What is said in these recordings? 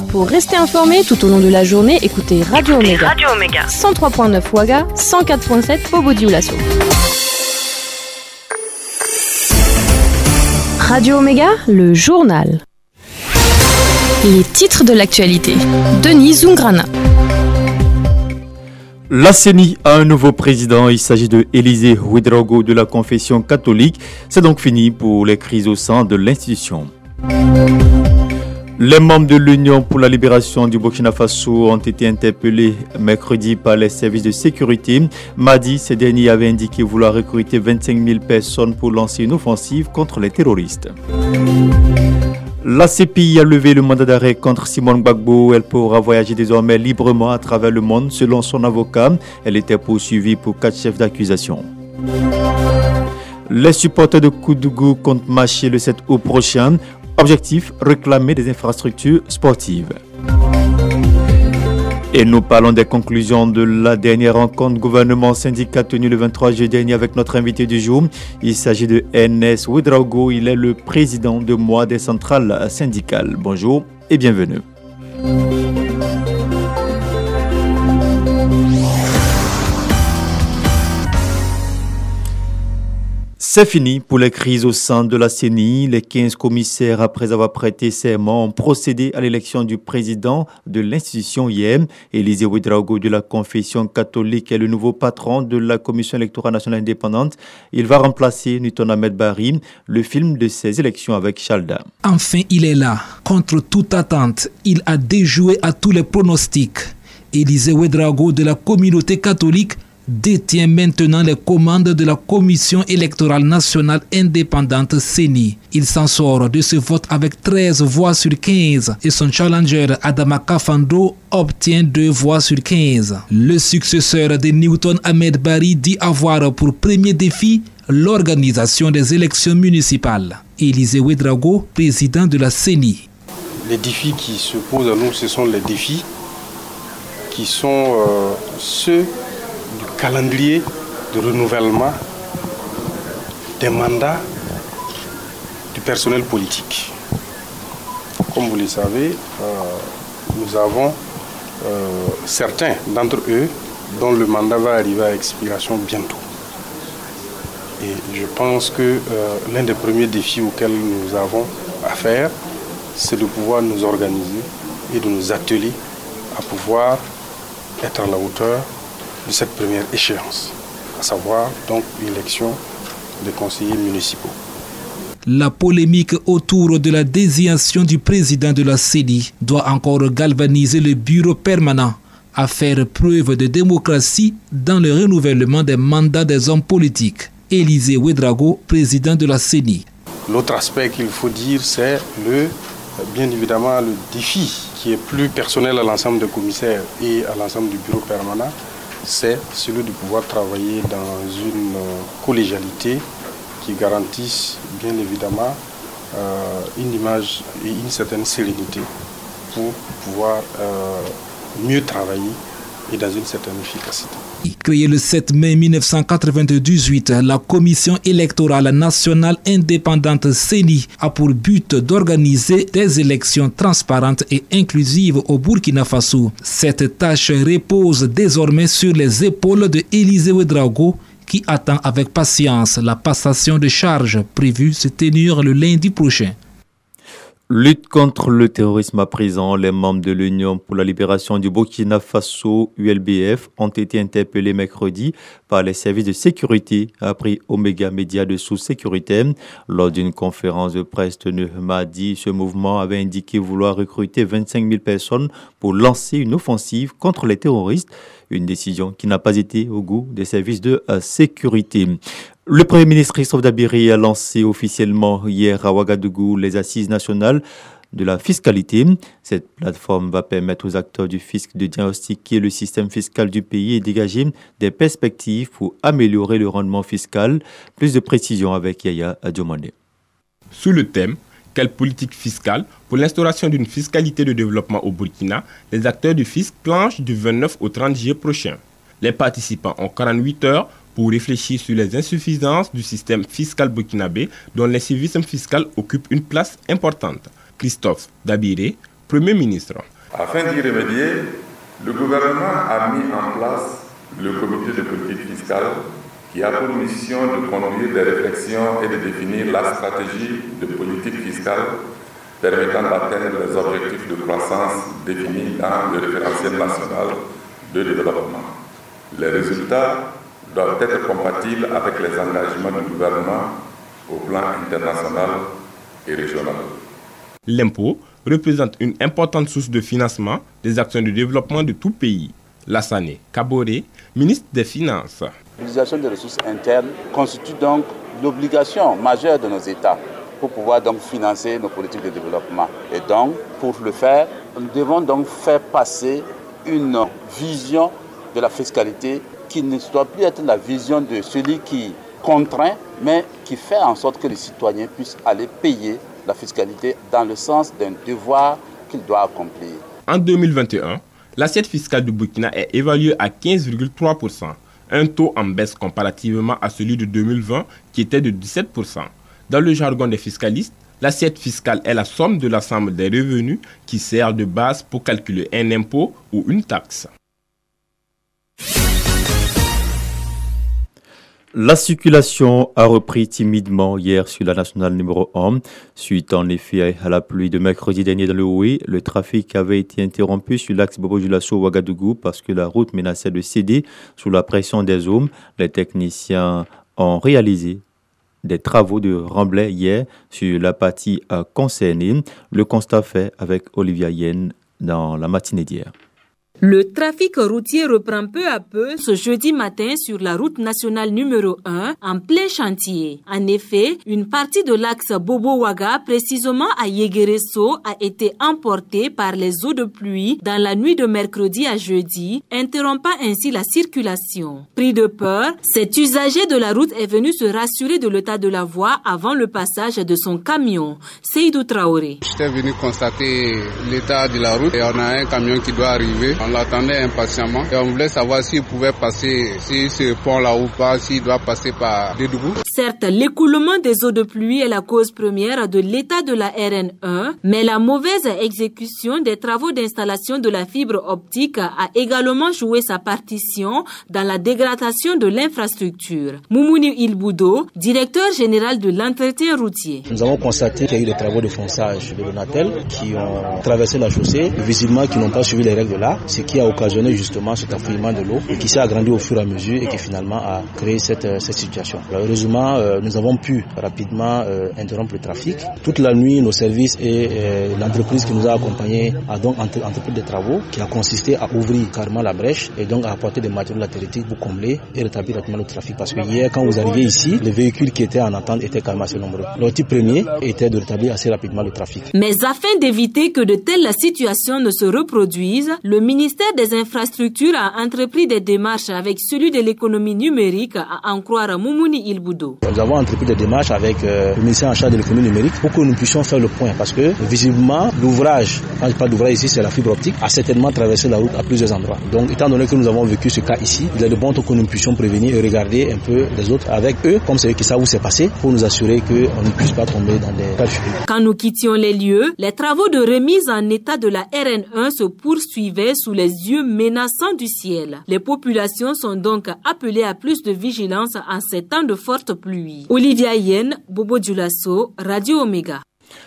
Pour rester informé tout au long de la journée, écoutez Radio Omega. 103.9 Ouaga, 104.7 Bobo-Dioulasso. Radio Omega, le journal. Les titres de l'actualité. Denis Zungrana. La CENI a un nouveau président, il s'agit de Élisée Ouedraogo de la confession catholique. C'est donc fini pour les crises au sein de l'institution. Les membres de l'Union pour la libération du Burkina Faso ont été interpellés mercredi par les services de sécurité. Mardi, ces derniers avaient indiqué vouloir recruter 25 000 personnes pour lancer une offensive contre les terroristes. La CPI a levé le mandat d'arrêt contre Simone Gbagbo. Elle pourra voyager désormais librement à travers le monde selon son avocat. Elle était poursuivie pour 4 chefs d'accusation. Les supporters de Koudougou comptent marcher le 7 août prochain. Objectif, réclamer des infrastructures sportives. Et nous parlons des conclusions de la dernière rencontre gouvernement-syndicat tenue le 23 juillet dernier avec notre invité du jour. Il s'agit de Ernest Ouedraogo. Il est le président de MOA des centrales syndicales. Bonjour et bienvenue. C'est fini pour les crises au sein de la CENI. Les 15 commissaires, après avoir prêté serment, ont procédé à l'élection du président de l'institution hier. Élisée Ouedraogo de la confession catholique est le nouveau patron de la Commission électorale nationale indépendante. Il va remplacer Newton Ahmed Barry. Le film de ces élections avec Chalda. Enfin, il est là. Contre toute attente, il a déjoué à tous les pronostics. Élisée Ouedraogo de la communauté catholique détient maintenant les commandes de la Commission électorale nationale indépendante CENI. Il s'en sort de ce vote avec 13 voix sur 15 et son challenger Adama Kafando obtient 2 voix sur 15. Le successeur de Newton Ahmed Barry dit avoir pour premier défi l'organisation des élections municipales. Élisée Ouedraogo, président de la CENI. Les défis qui se posent à nous, ce sont les défis qui sont ceux du calendrier de renouvellement des mandats du personnel politique. Comme vous le savez, nous avons certains d'entre eux dont le mandat va arriver à expiration bientôt. Et je pense que l'un des premiers défis auxquels nous avons à faire, c'est de pouvoir nous organiser et de nous atteler à pouvoir être à la hauteur de cette première échéance, à savoir donc l'élection des conseillers municipaux. La polémique autour de la désignation du président de la CENI doit encore galvaniser le bureau permanent à faire preuve de démocratie dans le renouvellement des mandats des hommes politiques. Élisée Ouedraogo, président de la CENI. L'autre aspect qu'il faut dire, c'est bien évidemment le défi qui est plus personnel à l'ensemble des commissaires et à l'ensemble du bureau permanent, c'est celui de pouvoir travailler dans une collégialité qui garantisse bien évidemment une image et une certaine sérénité pour pouvoir mieux travailler et dans une certaine efficacité. Créée le 7 mai 1998, la Commission électorale nationale indépendante CENI a pour but d'organiser des élections transparentes et inclusives au Burkina Faso. Cette tâche repose désormais sur les épaules de Élisée Ouedraogo qui attend avec patience la passation de charges prévue se tenir le lundi prochain. Lutte contre le terrorisme à présent, les membres de l'Union pour la libération du Burkina Faso, ULBF, ont été interpellés mercredi par les services de sécurité, a appris Omega Média de sources sécuritaires. Lors d'une conférence de presse tenue mardi, ce mouvement avait indiqué vouloir recruter 25 000 personnes pour lancer une offensive contre les terroristes. Une décision qui n'a pas été au goût des services de sécurité. Le Premier ministre Christophe Dabiri a lancé officiellement hier à Ouagadougou les assises nationales de la fiscalité. Cette plateforme va permettre aux acteurs du fisc de diagnostiquer le système fiscal du pays et dégager des perspectives pour améliorer le rendement fiscal. Plus de précisions avec Yaya Diomandé. Sous le thème « Quelle politique fiscale pour l'instauration d'une fiscalité de développement au Burkina ?» les acteurs du fisc planchent du 29 au 30 juillet prochain. Les participants ont 48 heures pour réfléchir sur les insuffisances du système fiscal burkinabé dont l'incivisme fiscal occupe une place importante. Christophe Dabiri, Premier ministre, Afin d'y remédier, le gouvernement a mis en place le comité de politique fiscale qui a pour mission de conduire des réflexions et de définir la stratégie de politique fiscale permettant d'atteindre les objectifs de croissance définis dans le référentiel national de développement. Les résultats doivent être compatibles avec les engagements du gouvernement au plan international et régional. L'impôt représente une importante source de financement des actions de développement de tout pays. Lassane Kaboré, ministre des Finances. L'utilisation des ressources internes constitue donc l'obligation majeure de nos États pour pouvoir donc financer nos politiques de développement. Et donc, pour le faire, nous devons donc faire passer une vision de la fiscalité qui ne doit plus être la vision de celui qui contraint, mais qui fait en sorte que les citoyens puissent aller payer la fiscalité dans le sens d'un devoir qu'il doit accomplir. En 2021, l'assiette fiscale du Burkina est évaluée à 15,3%, un taux en baisse comparativement à celui de 2020 qui était de 17%. Dans le jargon des fiscalistes, l'assiette fiscale est la somme de l'ensemble des revenus qui sert de base pour calculer un impôt ou une taxe. La circulation a repris timidement hier sur la nationale numéro 1. Suite en effet à la pluie de mercredi dernier dans le Houé, le trafic avait été interrompu sur l'axe Bobo-Dioulasso-Ouagadougou parce que la route menaçait de céder sous la pression des eaux. Les techniciens ont réalisé des travaux de remblai hier sur la partie concernée. Le constat fait avec Olivia Yen dans la matinée d'hier. Le trafic routier reprend peu à peu ce jeudi matin sur la route nationale numéro 1 en plein chantier. En effet, une partie de l'axe Bobo-Ouaga, précisément à Yegueresso, a été emportée par les eaux de pluie dans la nuit de mercredi à jeudi, interrompant ainsi la circulation. Pris de peur, cet usager de la route est venu se rassurer de l'état de la voie avant le passage de son camion. Seydou Traoré. J'étais venu constater l'état de la route et on a un camion qui doit arriver. On l'attendait impatiemment et on voulait savoir s'il pouvait passer, si ce pont-là ou pas, s'il doit passer par Dédougou. Certes, l'écoulement des eaux de pluie est la cause première de l'état de la RN1, mais la mauvaise exécution des travaux d'installation de la fibre optique a également joué sa partition dans la dégradation de l'infrastructure. Moumouni Ilboudo, directeur général de l'entretien routier. Nous avons constaté qu'il y a eu des travaux de fonçage de l'Onatel qui ont traversé la chaussée, visiblement qui n'ont pas suivi les règles de l'art, ce qui a occasionné justement cet affouillement de l'eau et qui s'est agrandi au fur et à mesure et qui finalement a créé cette situation. Alors, heureusement, nous avons pu rapidement interrompre le trafic. Toute la nuit, nos services et l'entreprise qui nous a accompagnés a donc entrepris des travaux qui a consisté à ouvrir carrément la brèche et donc à apporter des matériaux latériques pour combler et rétablir rapidement le trafic. Parce que hier, quand vous arrivez ici, les véhicules qui étaient en attente étaient quand même assez nombreux. L'objectif premier était de rétablir assez rapidement le trafic. Mais afin d'éviter que de telles situations ne se reproduisent, le ministère des Infrastructures a entrepris des démarches avec celui de l'économie numérique, à en croire Moumouni Ilboudo. Nous avons entrepris des démarches avec le ministère en charge de l'économie numérique pour que nous puissions faire le point parce que visiblement l'ouvrage, quand je parle d'ouvrage ici, c'est la fibre optique, a certainement traversé la route à plusieurs endroits. Donc étant donné que nous avons vécu ce cas ici, il est de bon temps que nous puissions prévenir et regarder un peu les autres avec eux, comme c'est eux qui savent où c'est passé, pour nous assurer qu'on ne puisse pas tomber dans des cas de figure. Quand nous quittions les lieux, les travaux de remise en état de la RN1 se poursuivaient sous les yeux menaçants du ciel. Les populations sont donc appelées à plus de vigilance en ces temps de forte pluie. Olivia Yen, Bobo-Dioulasso, Radio Omega.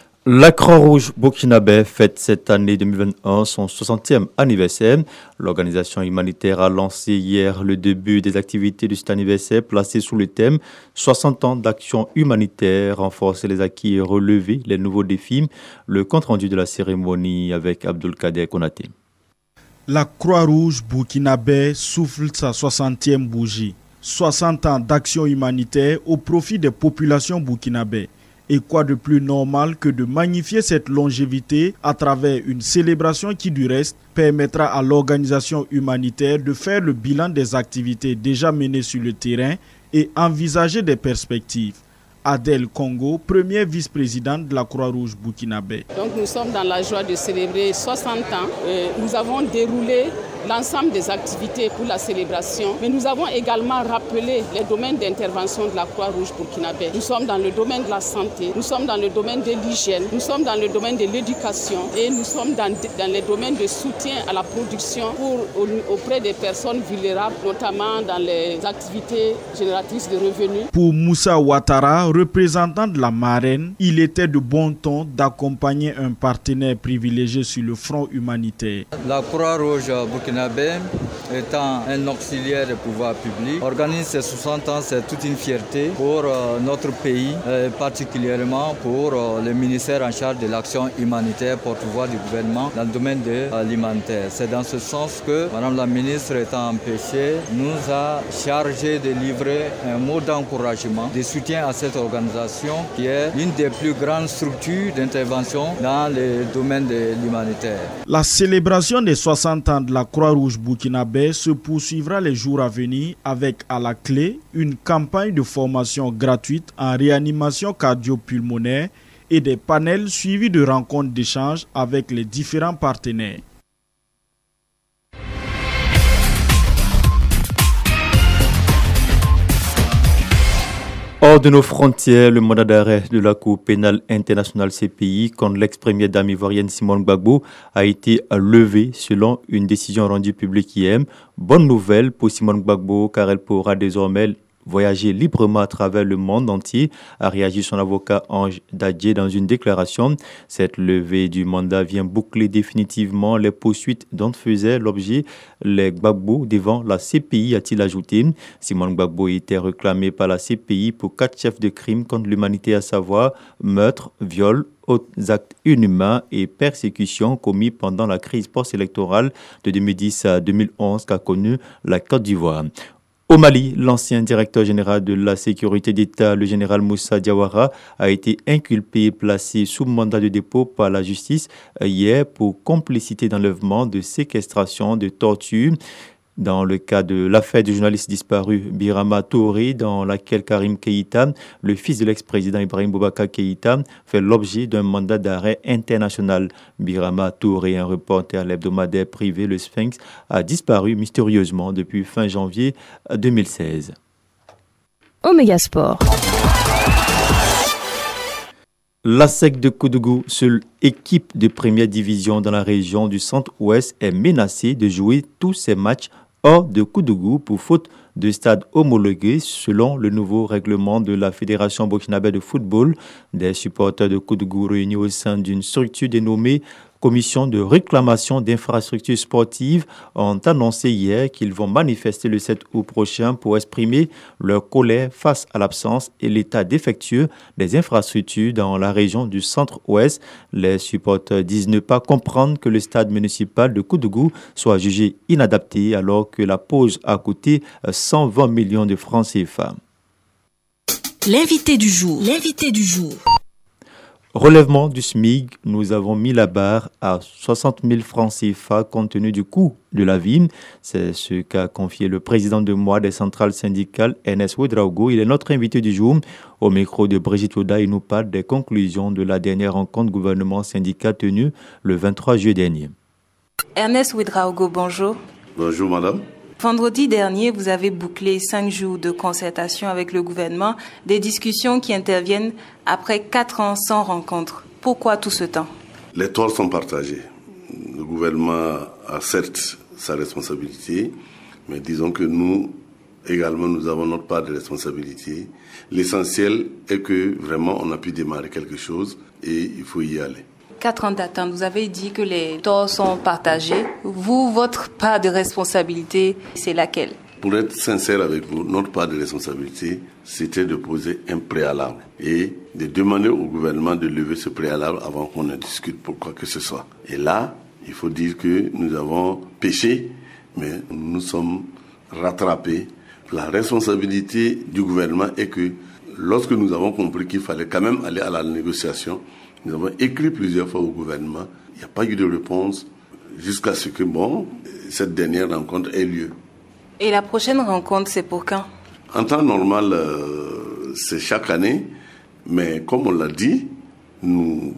La Croix-Rouge burkinabé fête cette année 2021 son 60e anniversaire. L'organisation humanitaire a lancé hier le début des activités de cet anniversaire placé sous le thème 60 ans d'action humanitaire, renforcer les acquis et relever les nouveaux défis. Le compte-rendu de la cérémonie avec Abdulkader Konaté. La Croix-Rouge burkinabé souffle sa 60e bougie. 60 ans d'action humanitaire au profit des populations burkinabées. Et quoi de plus normal que de magnifier cette longévité à travers une célébration qui, du reste, permettra à l'organisation humanitaire de faire le bilan des activités déjà menées sur le terrain et envisager des perspectives. Adèle Congo, première vice-présidente de la Croix-Rouge burkinabé. Donc nous sommes dans la joie de célébrer 60 ans. Nous avons déroulé l'ensemble des activités pour la célébration, mais nous avons également rappelé les domaines d'intervention de la Croix-Rouge burkinabé. Nous sommes dans le domaine de la santé, nous sommes dans le domaine de l'hygiène, nous sommes dans le domaine de l'éducation et nous sommes dans les domaines de soutien à la production auprès des personnes vulnérables, notamment dans les activités génératrices de revenus. Pour Moussa Ouattara, représentant de la marraine, il était de bon ton d'accompagner un partenaire privilégié sur le front humanitaire. La Croix-Rouge burkinabé, étant un auxiliaire des pouvoirs publics, organise ces 60 ans, c'est toute une fierté pour notre pays, particulièrement pour le ministère en charge de l'action humanitaire, porte-voix du gouvernement dans le domaine de l'alimentaire. C'est dans ce sens que Madame la ministre, étant empêchée, nous a chargé de livrer un mot d'encouragement, de soutien à cette organisation qui est l'une des plus grandes structures d'intervention dans le domaine de l'humanitaire. La célébration des 60 ans de la Croix-Rouge burkinabé se poursuivra les jours à venir avec à la clé une campagne de formation gratuite en réanimation cardio-pulmonaire et des panels suivis de rencontres d'échange avec les différents partenaires. Hors de nos frontières, le mandat d'arrêt de la Cour pénale internationale CPI contre l'ex-première dame ivoirienne Simone Gbagbo a été levé selon une décision rendue publique hier. Bonne nouvelle pour Simone Gbagbo car elle pourra désormais voyager librement à travers le monde entier, a réagi son avocat Ange Dadje dans une déclaration. Cette levée du mandat vient boucler définitivement les poursuites dont faisaient l'objet les Gbagbo devant la CPI, a-t-il ajouté. Simone Gbagbo était réclamée par la CPI pour 4 chefs de crimes contre l'humanité, à savoir meurtre, viol, autres actes inhumains et persécutions commis pendant la crise post-électorale de 2010 à 2011 qu'a connue la Côte d'Ivoire. Au Mali, l'ancien directeur général de la sécurité d'État, le général Moussa Diawara, a été inculpé et placé sous mandat de dépôt par la justice hier pour complicité d'enlèvement, de séquestration, de torture. Dans le cas de l'affaire du journaliste disparu Birama Touré, dans laquelle Karim Keïta, le fils de l'ex-président Ibrahim Boubacar Keïta, fait l'objet d'un mandat d'arrêt international. Birama Touré, un reporter à l'hebdomadaire privé Le Sphinx, a disparu mystérieusement depuis fin janvier 2016. Omega Sport. La SEC de Koudougou, seule équipe de première division dans la région du centre-ouest, est menacée de jouer tous ses matchs hors de Koudougou pour faute de stade homologué selon le nouveau règlement de la Fédération burkinabé de football. Des supporters de Koudougou réunis au sein d'une structure dénommée Commission de réclamation d'infrastructures sportives ont annoncé hier qu'ils vont manifester le 7 août prochain pour exprimer leur colère face à l'absence et l'état défectueux des infrastructures dans la région du centre-ouest. Les supporters disent ne pas comprendre que le stade municipal de Koudougou soit jugé inadapté alors que la pause a coûté 120 millions de francs CFA. L'invité du jour. Relèvement du SMIC, nous avons mis la barre à 60 000 francs CFA compte tenu du coût de la vie. C'est ce qu'a confié le président de mois des centrales syndicales, Ernest Ouedraogo. Il est notre invité du jour. Au micro de Brigitte Oda, il nous parle des conclusions de la dernière rencontre gouvernement-syndicat tenue le 23 juillet dernier. Ernest Ouedraogo, bonjour. Bonjour madame. Vendredi dernier, vous avez bouclé 5 jours de concertation avec le gouvernement, des discussions qui interviennent après 4 ans sans rencontre. Pourquoi tout ce temps? Les torts sont partagés. Le gouvernement a certes sa responsabilité, mais disons que nous, également, nous avons notre part de responsabilité. L'essentiel est que vraiment on a pu démarrer quelque chose et il faut y aller. 4 ans d'attente, vous avez dit que les torts sont partagés. Vous, votre part de responsabilité, c'est laquelle? Pour être sincère avec vous, notre part de responsabilité, c'était de poser un préalable et de demander au gouvernement de lever ce préalable avant qu'on ne discute pour quoi que ce soit. Et là, il faut dire que nous avons péché, mais nous sommes rattrapés. La responsabilité du gouvernement est que lorsque nous avons compris qu'il fallait quand même aller à la négociation, nous avons écrit plusieurs fois au gouvernement. Il n'y a pas eu de réponse jusqu'à ce que, cette dernière rencontre ait lieu. Et la prochaine rencontre, c'est pour quand? En temps normal, c'est chaque année, Mais comme on l'a dit, nous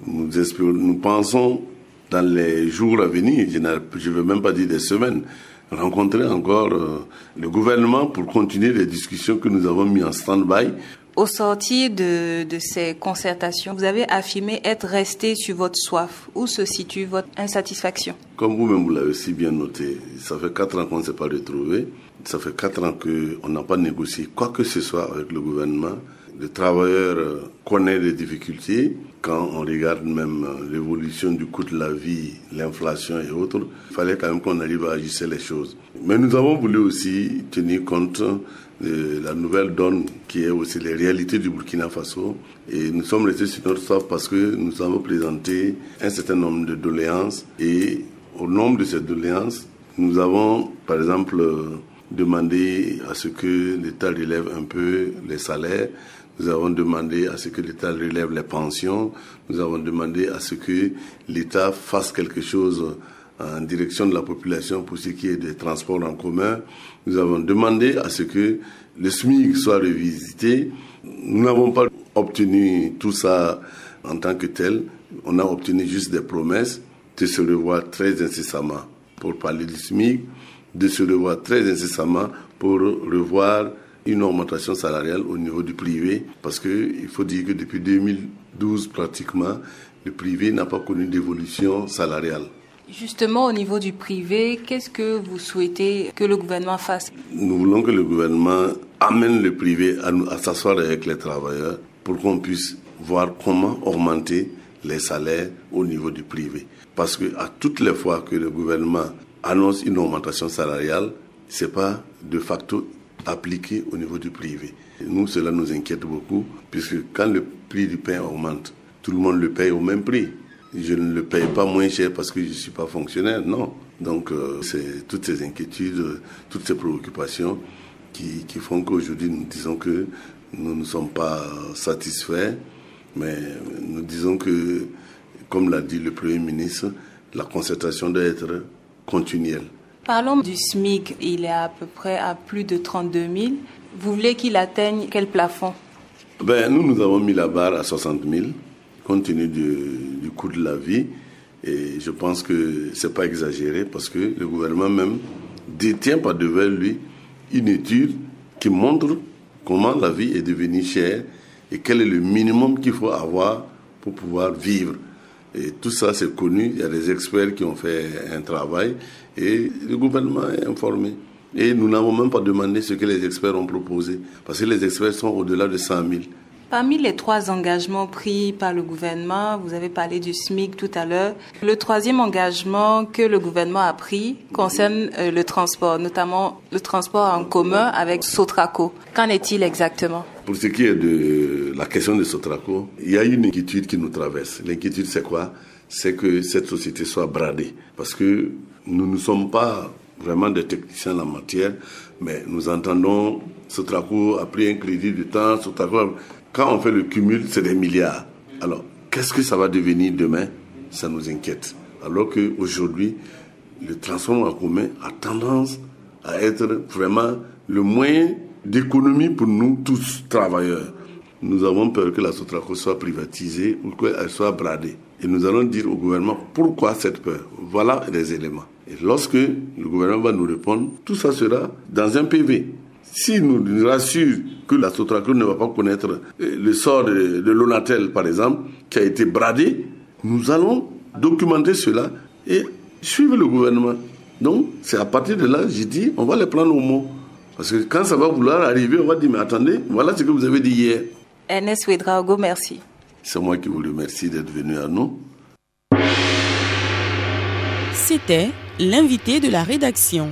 pensons dans les jours à venir, je ne veux même pas dire des semaines, rencontrer encore le gouvernement pour continuer les discussions que nous avons mises en stand-by. Au sortir de ces concertations, vous avez affirmé être resté sur votre soif. Où se situe votre insatisfaction? Comme vous-même vous l'avez si bien noté, ça fait 4 ans qu'on ne s'est pas retrouvé. Ça fait 4 ans qu'on n'a pas négocié quoi que ce soit avec le gouvernement. Le travailleur connaît les difficultés. Quand on regarde même l'évolution du coût de la vie, l'inflation et autres, il fallait quand même qu'on arrive à ajuster les choses. Mais nous avons voulu aussi tenir compte de la nouvelle donne qui est aussi les réalités du Burkina Faso. Et nous sommes restés sur notre soif parce que nous avons présenté un certain nombre de doléances. Et au nombre de ces doléances, nous avons par exemple demandé à ce que l'État relève un peu les salaires. Nous avons demandé à ce que l'État relève les pensions. Nous avons demandé à ce que l'État fasse quelque chose en direction de la population pour ce qui est des transports en commun. Nous avons demandé à ce que le SMIC soit revisité. Nous n'avons pas obtenu tout ça en tant que tel. On a obtenu juste des promesses de se revoir très incessamment pour parler du SMIC, de se revoir très incessamment pour revoir une augmentation salariale au niveau du privé, parce qu'il faut dire que depuis 2012 pratiquement, le privé n'a pas connu d'évolution salariale. Justement, au niveau du privé, qu'est-ce que vous souhaitez que le gouvernement fasse? Nous voulons que le gouvernement amène le privé à s'asseoir avec les travailleurs pour qu'on puisse voir comment augmenter les salaires au niveau du privé. Parce que à toutes les fois que le gouvernement annonce une augmentation salariale, ce n'est pas de facto appliqué au niveau du privé. Et nous, cela nous inquiète beaucoup, puisque quand le prix du pain augmente, tout le monde le paye au même prix. Je ne le paye pas moins cher parce que je ne suis pas fonctionnaire, non. Donc, c'est toutes ces inquiétudes, toutes ces préoccupations qui font qu'aujourd'hui, nous disons que nous ne sommes pas satisfaits, mais nous disons que, comme l'a dit le Premier ministre, la concertation doit être continuelle. Parlons du SMIC, il est à peu près à plus de 32 000. Vous voulez qu'il atteigne quel plafond? Nous avons mis la barre à 60 000, compte tenu du coût de la vie. Et je pense que ce n'est pas exagéré, parce que le gouvernement même détient par devant lui une étude qui montre comment la vie est devenue chère et quel est le minimum qu'il faut avoir pour pouvoir vivre. Et tout ça, c'est connu. Il y a des experts qui ont fait un travail et le gouvernement est informé. Et nous n'avons même pas demandé ce que les experts ont proposé, parce que les experts sont au-delà de 100 000. Parmi les 3 engagements pris par le gouvernement, vous avez parlé du SMIC tout à l'heure. Le 3e engagement que le gouvernement a pris concerne le transport, notamment le transport en commun avec Sotraco. Qu'en est-il exactement? Pour ce qui est de la question de Sotraco, il y a une inquiétude qui nous traverse. L'inquiétude, c'est quoi? C'est que cette société soit bradée. Parce que nous ne sommes pas vraiment des techniciens en la matière, mais nous entendons Sotraco a pris un crédit de temps, Sotraco... Quand on fait le cumul, c'est des milliards. Alors, qu'est-ce que ça va devenir demain? Ça nous inquiète. Alors qu'aujourd'hui, le transport en commun a tendance à être vraiment le moyen d'économie pour nous tous, travailleurs. Nous avons peur que la Sotraco soit privatisée ou qu'elle soit bradée. Et nous allons dire au gouvernement pourquoi cette peur. Voilà les éléments. Et lorsque le gouvernement va nous répondre, tout ça sera dans un PV. Si nous rassure que la Sotraco ne va pas connaître le sort de Lonatel, par exemple, qui a été bradé, nous allons documenter cela et suivre le gouvernement. Donc, c'est à partir de là, j'ai dit, on va les prendre au mot. Parce que quand ça va vouloir arriver, on va dire, mais attendez, voilà ce que vous avez dit hier. Ernest Ouedraogo, merci. C'est moi qui vous remercie d'être venu à nous. C'était l'invité de la rédaction.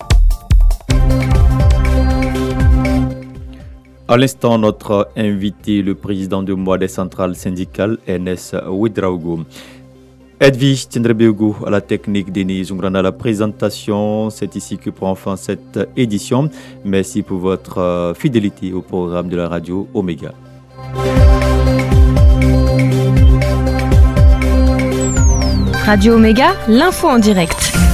À l'instant, notre invité, le président de Mois des centrales syndicales, Ernest Ouedraogo. Edwige Tindrebego à la technique, Denis Zungrana à la présentation. C'est ici que prend fin cette édition. Merci pour votre fidélité au programme de la radio Omega. Radio Omega, l'info en direct.